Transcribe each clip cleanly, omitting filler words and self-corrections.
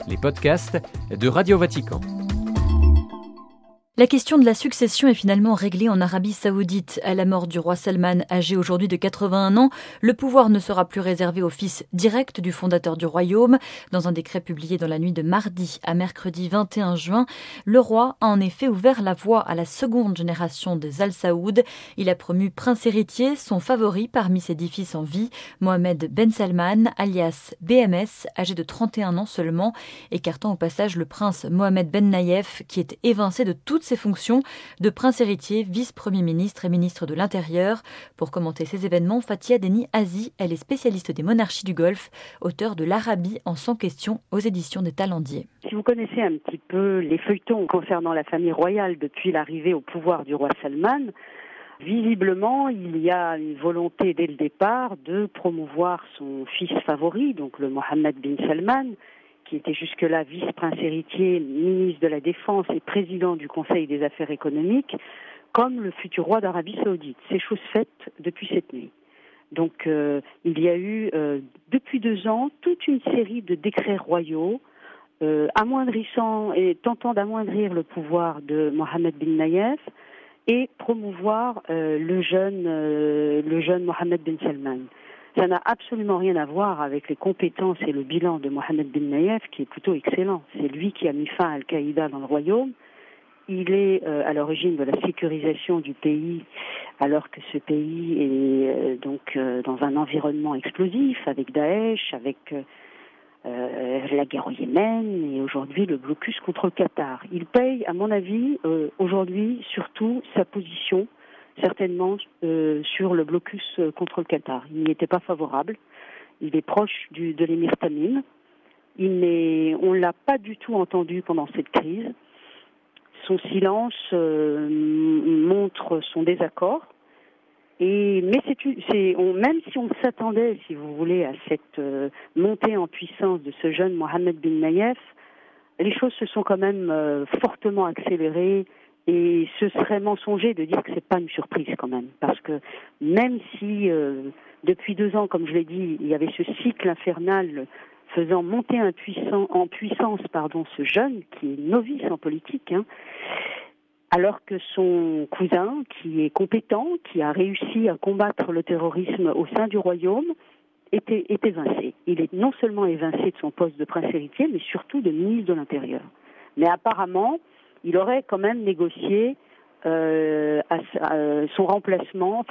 les podcasts de Radio Vatican. La question de la succession est finalement réglée en Arabie Saoudite. À la mort du roi Salman, âgé aujourd'hui de 81 ans, le pouvoir ne sera plus réservé au fils direct du fondateur du royaume. Dans un décret publié dans la nuit de mardi à mercredi 21 juin, le roi a en effet ouvert la voie à la seconde génération des Al Saoud. Il a promu prince héritier son favori parmi ses 10 fils en vie, Mohammed Ben Salman, alias BMS, âgé de 31 ans seulement, écartant au passage le prince Mohammed Ben Nayef, qui est évincé de toutes ses fonctions de prince héritier, vice-premier ministre et ministre de l'Intérieur. Pour commenter ces événements, Fathia Deni Azi, elle est spécialiste des monarchies du Golfe, auteure de l'Arabie en 100 questions aux éditions des Talendiers. Si vous connaissez un petit peu les feuilletons concernant la famille royale depuis l'arrivée au pouvoir du roi Salman, visiblement, il y a une volonté dès le départ de promouvoir son fils favori, donc le Mohammed bin Salman, qui était jusque-là vice-prince héritier, ministre de la Défense et président du Conseil des affaires économiques, comme le futur roi d'Arabie Saoudite. C'est chose faite depuis cette nuit. Donc il y a eu, depuis 2 ans, toute une série de décrets royaux amoindrissant et tentant d'amoindrir le pouvoir de Mohammed bin Nayef et promouvoir le jeune Mohammed bin Salman. Ça n'a absolument rien à voir avec les compétences et le bilan de Mohammed bin Nayef, qui est plutôt excellent. C'est lui qui a mis fin à Al-Qaïda dans le royaume. Il est à l'origine de la sécurisation du pays, alors que ce pays est dans un environnement explosif, avec Daesh, avec la guerre au Yémen et aujourd'hui le blocus contre le Qatar. Il paye, à mon avis, aujourd'hui surtout sa position, certainement sur le blocus contre le Qatar. Il n'y était pas favorable. Il est proche de l'émir Tamim. On ne l'a pas du tout entendu pendant cette crise. Son silence montre son désaccord. Mais même si on s'attendait, si vous voulez, à cette montée en puissance de ce jeune Mohammed bin Nayef, les choses se sont quand même fortement accélérées. Et ce serait mensonger de dire que c'est pas une surprise quand même, parce que même si depuis 2 ans, comme je l'ai dit, il y avait ce cycle infernal faisant monter en puissance ce jeune qui est novice en politique, alors que son cousin, qui est compétent, qui a réussi à combattre le terrorisme au sein du royaume, est évincé. Il est non seulement évincé de son poste de prince héritier, mais surtout de ministre de l'Intérieur. Mais apparemment, il aurait quand même négocié pour son remplacement,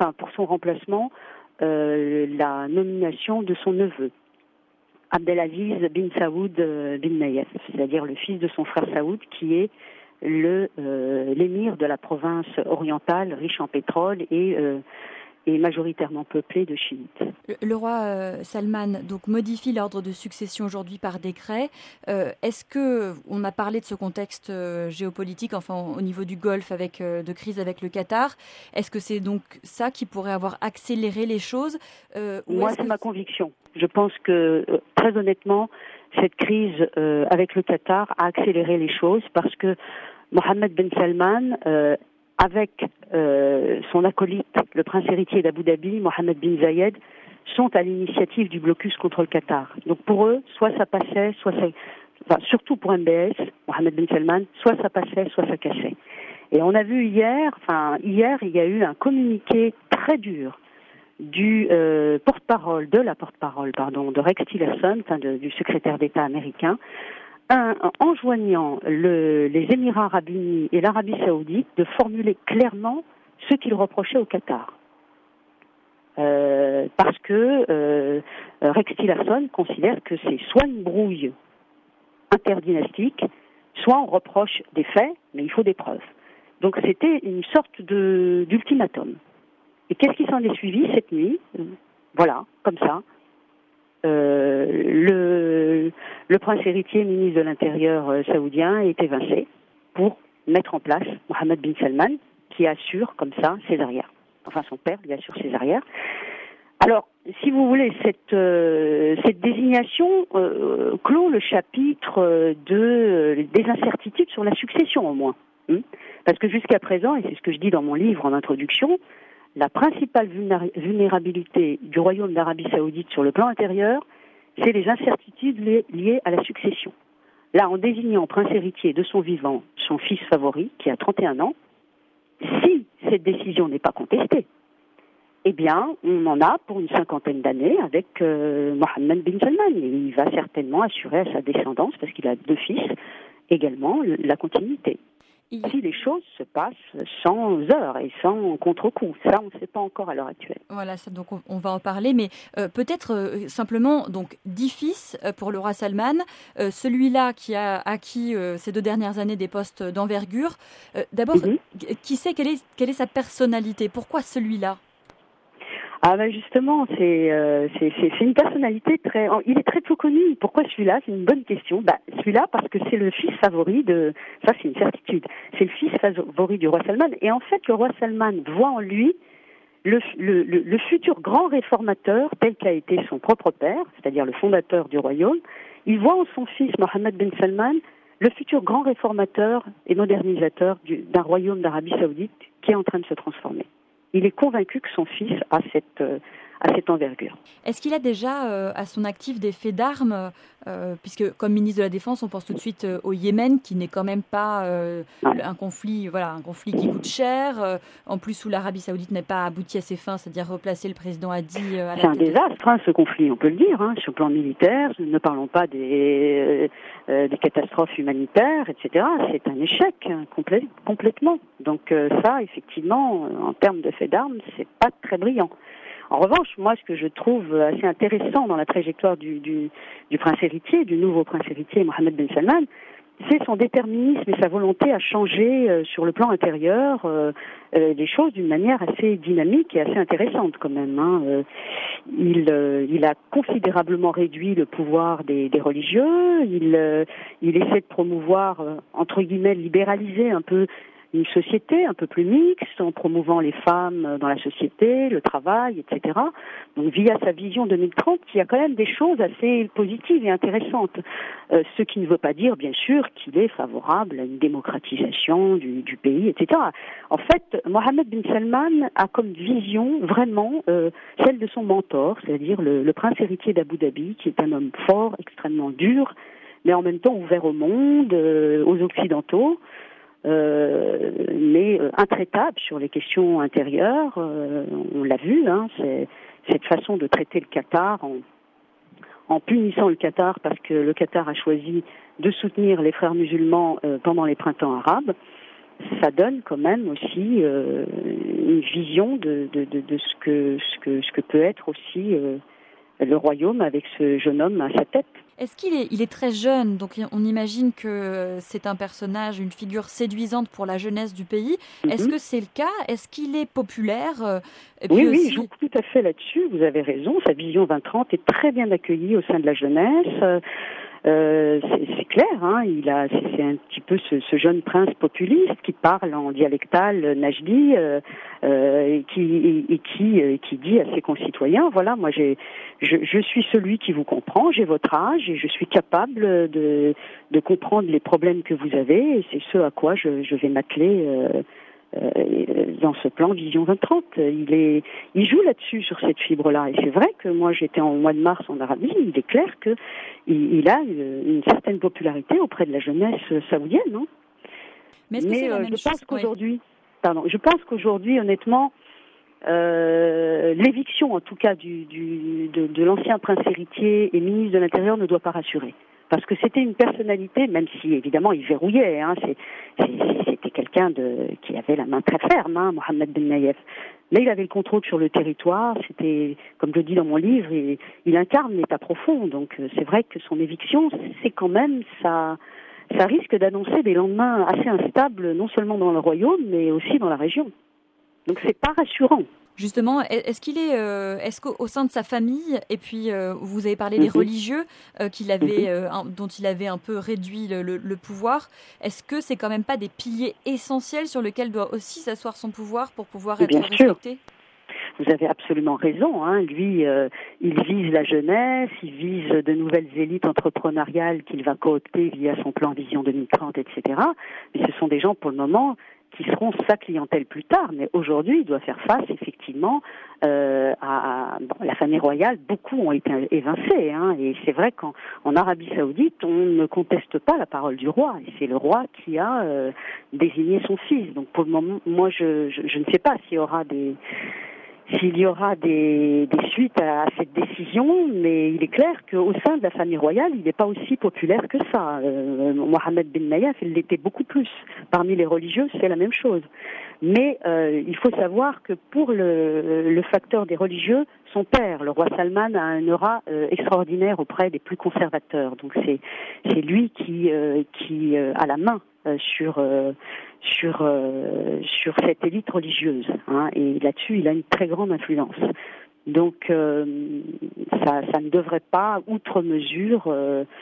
la nomination de son neveu, Abdelaziz bin Saoud bin Nayef, c'est-à-dire le fils de son frère Saoud, qui est l'émir de la province orientale, riche en pétrole et majoritairement peuplée de chiites. Le roi Salman donc modifie l'ordre de succession aujourd'hui par décret. Est-ce que on a parlé de ce contexte géopolitique, au niveau du Golfe de crise avec le Qatar? Est-ce que c'est donc ça qui pourrait avoir accéléré les choses? Moi, c'est ma conviction. Je pense que très honnêtement, cette crise avec le Qatar a accéléré les choses parce que Mohammed Ben Salman avec son acolyte, le prince héritier d'Abu Dhabi, Mohammed bin Zayed, sont à l'initiative du blocus contre le Qatar. Donc pour eux, soit ça passait, surtout pour MBS, Mohammed bin Salman, soit ça passait, soit ça cassait. Et on a vu hier, il y a eu un communiqué très dur du porte-parole de Rex Tillerson, du secrétaire d'État américain, enjoignant les Émirats arabes unis et l'Arabie saoudite de formuler clairement ce qu'ils reprochaient au Qatar. Parce que Rex Tillerson considère que c'est soit une brouille interdynastique, soit on reproche des faits, mais il faut des preuves. Donc c'était une sorte d'ultimatum. Et qu'est-ce qui s'en est suivi cette nuit? Voilà, comme ça. Le prince héritier, ministre de l'Intérieur saoudien, est évincé pour mettre en place Mohammed bin Salman, qui assure comme ça ses arrières. Enfin, son père lui assure ses arrières. Alors, si vous voulez, cette désignation clôt le chapitre des incertitudes sur la succession, au moins. Parce que jusqu'à présent, et c'est ce que je dis dans mon livre en introduction, la principale vulnérabilité du royaume d'Arabie Saoudite sur le plan intérieur, c'est les incertitudes liées à la succession. là, en désignant prince héritier de son vivant son fils favori, qui a 31 ans, si cette décision n'est pas contestée, eh bien, on en a pour une 50aine d'années avec Mohammed bin Salman. Et il va certainement assurer à sa descendance, parce qu'il a 2 fils, également la continuité. Si les choses se passent sans heurts et sans contre-coup, ça on ne sait pas encore à l'heure actuelle. Voilà, ça, donc on va en parler, mais peut-être simplement donc 10 fils pour le roi Salman, celui-là qui a acquis ces 2 dernières années des postes d'envergure. D'abord, qui sait quelle est sa personnalité? Pourquoi celui-là? Ah ben justement, c'est une personnalité il est très peu connu. Pourquoi celui-là? C'est une bonne question. Celui-là parce que c'est le fils favori ça c'est une certitude. C'est le fils favori du roi Salman. Et en fait, le roi Salman voit en lui le futur grand réformateur tel qu'a été son propre père, c'est-à-dire le fondateur du royaume. Il voit en son fils Mohammed bin Salman le futur grand réformateur et modernisateur d'un royaume d'Arabie Saoudite qui est en train de se transformer. Il est convaincu que son fils a cette envergure. Est-ce qu'il a déjà à son actif des faits d'armes, puisque comme ministre de la Défense, on pense tout de suite au Yémen, qui n'est quand même pas un conflit qui coûte cher. En plus, où l'Arabie Saoudite n'est pas abouti à ses fins, c'est-à-dire replacer le président Hadi à la tête. C'est un désastre, ce conflit, on peut le dire, sur le plan militaire. Ne parlons pas des catastrophes humanitaires, etc. C'est un échec complètement. Donc ça, effectivement, en termes de faits d'armes, c'est pas très brillant. En revanche, moi, ce que je trouve assez intéressant dans la trajectoire du prince héritier, du nouveau prince héritier Mohammed bin Salman, c'est son déterminisme et sa volonté à changer sur le plan intérieur les choses d'une manière assez dynamique et assez intéressante quand même. Il a considérablement réduit le pouvoir des religieux. Il essaie de promouvoir, entre guillemets, libéraliser un peu une société un peu plus mixte, en promouvant les femmes dans la société, le travail, etc. Donc via sa vision 2030, il y a quand même des choses assez positives et intéressantes. Ce qui ne veut pas dire, bien sûr, qu'il est favorable à une démocratisation du pays, etc. En fait, Mohammed bin Salman a comme vision vraiment celle de son mentor, c'est-à-dire le prince héritier d'Abu Dhabi, qui est un homme fort, extrêmement dur, mais en même temps ouvert au monde, aux Occidentaux, mais intraitable sur les questions intérieures. On l'a vu, c'est cette façon de traiter le Qatar en punissant le Qatar parce que le Qatar a choisi de soutenir les frères musulmans pendant les printemps arabes. Ça donne quand même aussi une vision de ce que peut être aussi le royaume avec ce jeune homme à sa tête. Est-ce qu'il est très jeune, donc on imagine que c'est un personnage, une figure séduisante pour la jeunesse du pays. Est-ce que c'est le cas? Est-ce qu'il est populaire? Oui, il joue tout à fait là-dessus, vous avez raison. Sa vision 2030 est très bien accueillie au sein de la jeunesse. C'est clair, c'est un petit peu ce jeune prince populiste qui parle en dialectal najdi et qui dit à ses concitoyens, voilà, moi je suis celui qui vous comprend, j'ai votre âge et je suis capable de comprendre les problèmes que vous avez et c'est ce à quoi je vais m'atteler dans ce plan Vision 2030. Il joue là-dessus, sur cette fibre-là. Et c'est vrai que moi, j'étais en mois de mars en Arabie, il est clair qu'il a une certaine popularité auprès de la jeunesse saoudienne, non? Mais je pense qu'aujourd'hui, honnêtement, l'éviction, en tout cas, de l'ancien prince héritier et ministre de l'Intérieur ne doit pas rassurer. Parce que c'était une personnalité, même si évidemment il verrouillait, c'était quelqu'un qui avait la main très ferme, Mohammed Ben Nayef. Mais il avait le contrôle sur le territoire, c'était, comme je dis dans mon livre, il incarne l'état profond. Donc c'est vrai que son éviction, c'est quand même, ça risque d'annoncer des lendemains assez instables, non seulement dans le royaume, mais aussi dans la région. Donc c'est pas rassurant. Justement, est-ce qu'au sein de sa famille, et puis vous avez parlé des religieux dont il avait un peu réduit le pouvoir, est-ce que c'est quand même pas des piliers essentiels sur lesquels doit aussi s'asseoir son pouvoir pour pouvoir être respecté ? Vous avez absolument raison. Lui, il vise la jeunesse, il vise de nouvelles élites entrepreneuriales qu'il va coopter via son plan Vision 2030, etc. Mais ce sont des gens, pour le moment, qui seront sa clientèle plus tard, mais aujourd'hui, il doit faire face effectivement la famille royale. Beaucoup ont été évincés, et c'est vrai qu'en Arabie Saoudite, on ne conteste pas la parole du roi, et c'est le roi qui a désigné son fils. Donc pour le moment, moi, je ne sais pas s'il y aura des suites à cette décision, mais il est clair qu'au sein de la famille royale, il n'est pas aussi populaire que ça. Mohammed bin Nayef, il l'était beaucoup plus. Parmi les religieux, c'est la même chose. Mais il faut savoir que pour le facteur des religieux, son père, le roi Salman, a un aura extraordinaire auprès des plus conservateurs. Donc c'est lui qui a la main sur cette élite religieuse, et là-dessus il a une très grande influence. Donc ça ne devrait pas, outre mesure,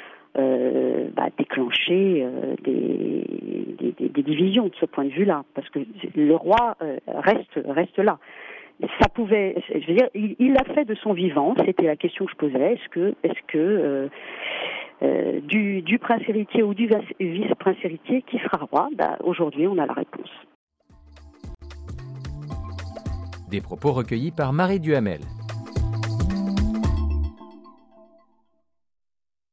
déclencher des divisions de ce point de vue-là, parce que le roi reste là. Ça pouvait, je veux dire, il l'a fait de son vivant. C'était la question que je posais. Est-ce que du prince héritier ou du vice-prince héritier qui sera roi? Aujourd'hui, on a la réponse. Des propos recueillis par Marie Duhamel.